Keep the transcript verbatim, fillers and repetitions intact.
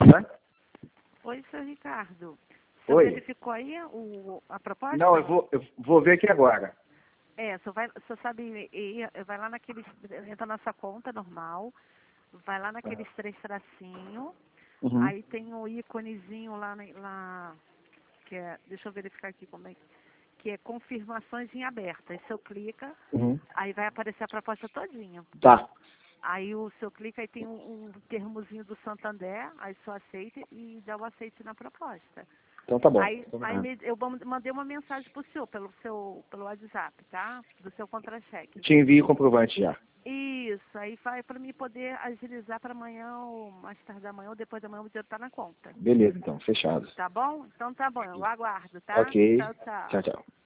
Tá? Oi, seu Ricardo. Você Oi. verificou aí o, a proposta? Não, eu vou, eu vou ver aqui agora. É, você, vai, você sabe, ir- vai lá naqueles, entra na sua conta normal, vai lá naqueles três tracinhos, Uhum. aí tem o íconezinho lá, na- lá, que é, deixa eu verificar aqui como é que, que é confirmações em aberto. Aí você clica, Uhum. aí vai aparecer a proposta todinha. Tá. Aí o seu clica, aí tem um, um termozinho do Santander, aí só aceita e dá o aceite na proposta. Então tá bom. Aí, aí Ah. me- eu bom- mandei uma mensagem pro senhor, pelo seu, pelo WhatsApp, tá? Do seu contra-cheque. Te envio o comprovante já. Isso, aí vai para mim poder agilizar para amanhã, ou mais tarde da manhã, ou depois da manhã, o dinheiro tá na conta. Beleza, então. Fechado. Tá bom? Então tá bom, eu aguardo, tá? Ok. Tchau, tchau. Tchau, tchau.